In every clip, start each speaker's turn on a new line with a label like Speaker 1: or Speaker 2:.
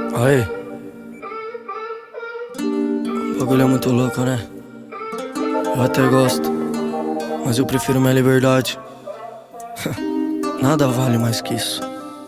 Speaker 1: Aí, o bagulho é muito louco, né? Eu até gosto, mas eu prefiro minha liberdade. Nada vale mais que isso.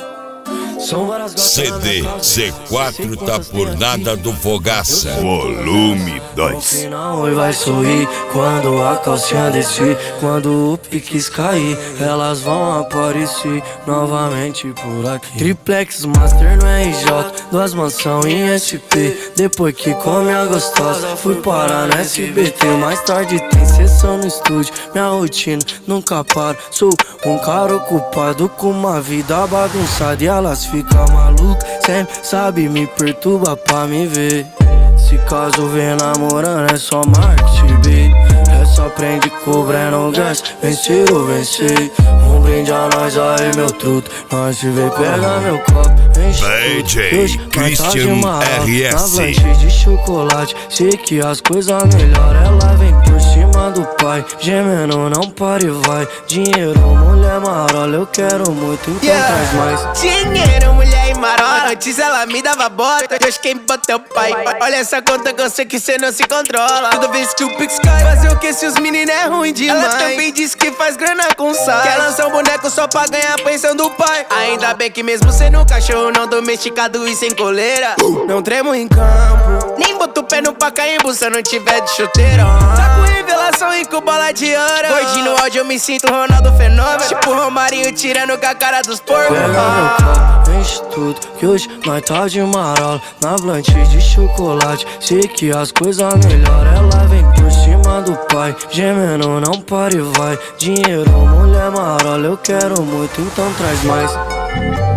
Speaker 2: CD C4 tá por nada do Fogaça.
Speaker 3: Volume
Speaker 1: No
Speaker 3: 2.
Speaker 1: final oi vai sorrir quando a calcinha descer, quando o piques cair, elas vão aparecer novamente por aqui. Triplex Master no RJ, duas mansão em SP. Depois que come a gostosa, fui parar no SBT. Mais tarde tem sessão no estúdio, minha rotina nunca para. Sou um cara ocupado com uma vida bagunçada e elas ficam malucas, sempre sabe me perturba pra me ver. Se caso vem namorando é só marketing, baby. É só prende cobrando gás, vencer ou vencer. Um brinde a nós aí, meu truto. Nós se vê, pega meu copo, enche
Speaker 2: DJ
Speaker 1: tudo. Hoje
Speaker 2: Christian RS.
Speaker 1: na blanche de chocolate. Sei que as coisas melhoram, ela vem por cima do pai. Gemendo, não para e vai. Dinheiro, mulher marola, eu quero muito, então traz mais.
Speaker 4: Dinheiro, mulher e marola, antes ela me dava bota. Deus quem bota é o pai. Olha essa conta que eu sei que cê não se controla. Toda vez que o Pix cai, fazer o que se os meninos é ruim demais. Ela também diz que faz grana com sal. Quer lançar um boneco só pra ganhar a pensão do pai. Ainda bem que mesmo sendo cachorro não domesticado e sem coleira, não tremo em campo, nem boto o pé no Pacaembu se eu não tiver de chuteira. Saco revelação e com bola de ouro. Gordinho no áudio eu me sinto Ronaldo Fenômeno, tipo Romarinho tirando com a cara dos porcos.
Speaker 1: Pega meu copo, enche tudo, que hoje nós tá de marola. Na blanche de chocolate, sei que as coisas melhoram. Ela vem por cima do pai, gemendo, não para e vai. Dinheiro, mulher marola, eu quero muito, então traz mais.